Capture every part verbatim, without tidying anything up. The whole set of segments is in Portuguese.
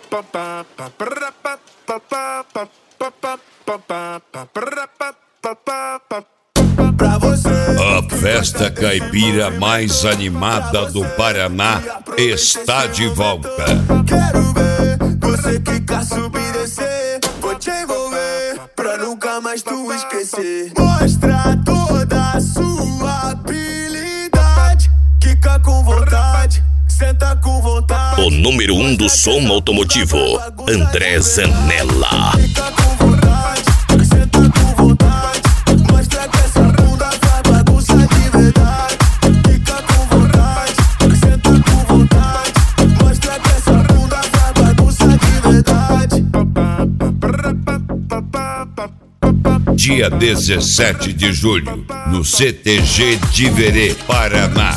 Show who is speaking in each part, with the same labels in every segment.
Speaker 1: Pra você.
Speaker 2: A festa caipira mais animada do Paraná está de volta.
Speaker 1: Quero ver você quicar, subir e descer. Vou te envolver pra nunca mais tu esquecer. Mostra toda a sua habilidade. Quica com vontade, senta com vontade.
Speaker 3: O número um do som automotivo, André Zanella.
Speaker 1: Quica com vontade, senta com vontade. Mostra que essa bunda faz bagunça de verdade. Quica com vontade, senta com vontade. Mostra que essa bunda faz bagunça de verdade.
Speaker 2: Dia dezessete de julho, no C T G de Verê, Paraná.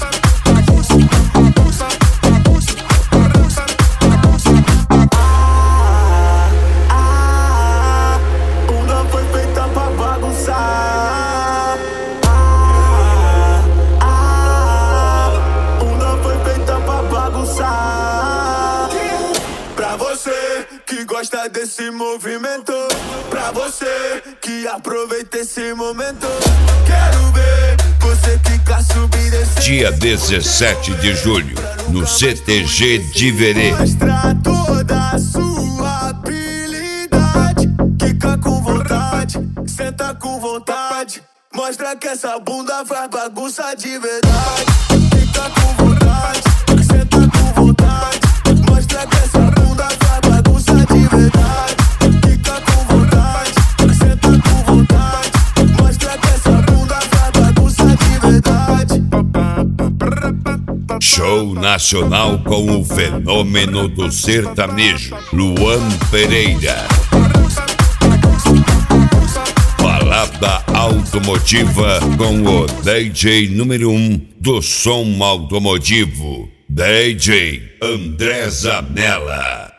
Speaker 1: Gosta desse movimento, pra você que aproveita esse momento. Quero ver você quicar, subir e descer.
Speaker 2: Dia dezessete de julho, no C T G de Verê.
Speaker 1: Mostra toda a sua habilidade. Quica com vontade, senta com vontade. Mostra que essa bunda faz bagunça de verdade. Quica com vontade, senta com vontade. Mostra que essa bunda faz bagunça de verdade. Fica com vontade, senta com vontade. Mostra que essa bunda faz bagunça de verdade.
Speaker 2: Show nacional com o fenômeno do sertanejo, Luan Pereira. Balada automotiva com o D J número um do som automotivo, D J André Zanella.